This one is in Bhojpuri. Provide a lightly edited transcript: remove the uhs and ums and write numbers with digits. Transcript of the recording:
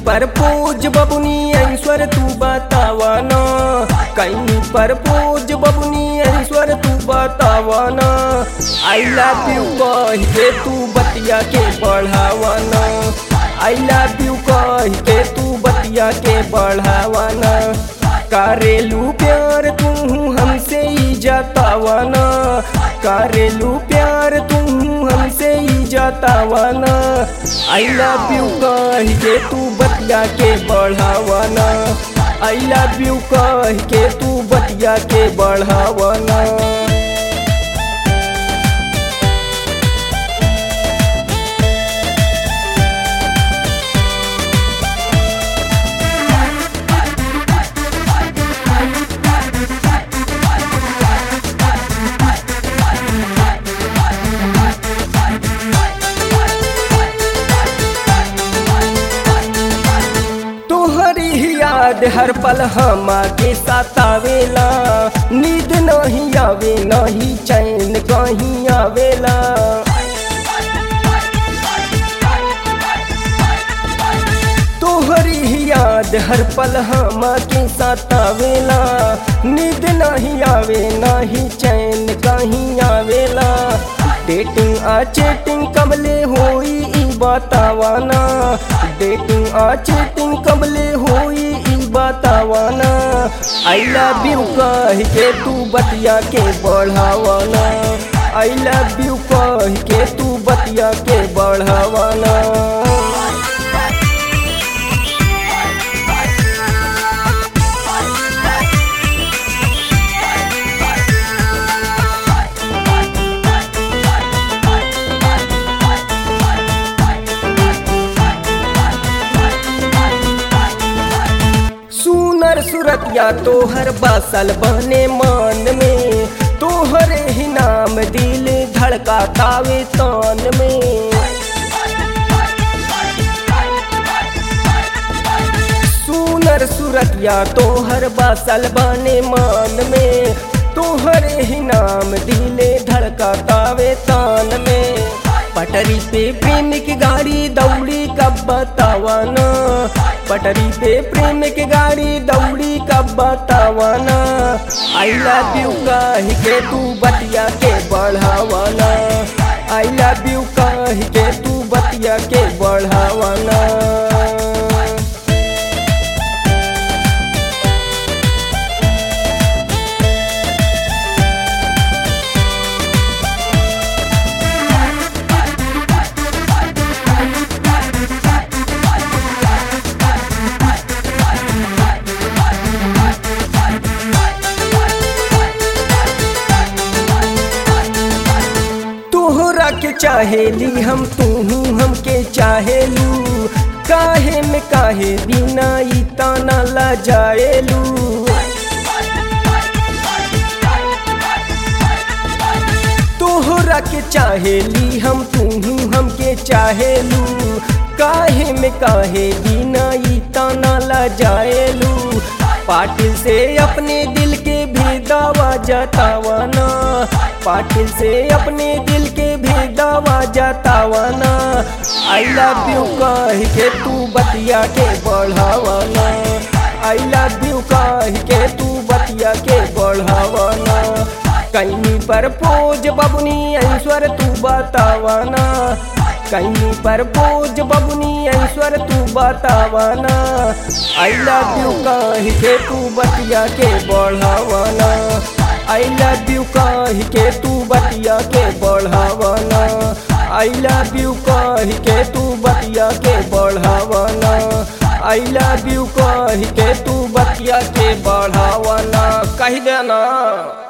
परपोज बबुनी ऐश्वर तू बतावाना, कहीं परपोज बबुनी ऐश्वर तू बतावाना। आई लव यू कह के तू बतिया के बढ़ावाना, आई लव यू कह के तू बतिया के बढ़ावाना। करेलू प्यार तू हमसे ही जतावाना, करेलू प्यार तू हमसे ही जतावाना। आई लव यू कह के तू बतिया के बढ़ावाना, आई लव यू कह के तू बतिया के बढ़ावाना। याद हर पल हमा के सतावेला, नींद नहीं आवे नहीं चैन कहीं आवेला। तोहरी याद हर पल हमा के सतावेला, नींद नहीं आवे नहीं चैन कहीं आवेला। डेटिंग आ चैटिंग कबले होई ई बतावाना, डेटिंग आ चैटिंग कबले होई ई बतावाना। आई लव यू कह के तू बतिया के बढ़ावाना, आई लव यू कह के तू बतिया के बढ़ावाना। सुनर सूरतिया तोहर बसल बने मान में, तोहरे ही नाम दिल धड़का तावे तान में। सुनर सूरतिया तोहर बसल बने मान में, तोहरे ही नाम दिल धड़का तावे तान में। पटरी पे प्रेम की गाड़ी दौड़ी कब बतावाना, पटरी पे प्रेम की गाड़ी दौड़ी कब बतावाना। आई लव यू कह के तू बतिया के बढ़ावाना, आई लव यू कह के तू बतिया के बढ़ावाना। तोहरा के चाहेली हम तू हमके चाहेलू, काहे में काहे बिना ई ताना ला जाएलू। तोहरा के चाहेली हम तू हमके चाहेलू, काहे में काहे बिना ई ताना ला जाएलू। पाटिल से अपने दिल के भी दावा जतावाना, पाटिल से अपने दिल के भी दावा जतावाना। आई लव यू कह के तू बतिया के बढ़ावाना, आई लव यू कह के तू बतिया के बढ़ावाना। कहीं परपोज बबुनी ऐश्वर तू बतावाना, कहीं परपोज बबुनी ऐश्वर तू बतावाना। आई लव यू कह के तू बतिया के बढ़ावाना, आई लव यू कह के तू बतिया के बढ़ावाना, आई लव यू कह के तू बतिया के बढ़ावाना, आई लव यू कह के तू बतिया के बढ़ावाना। कह देना।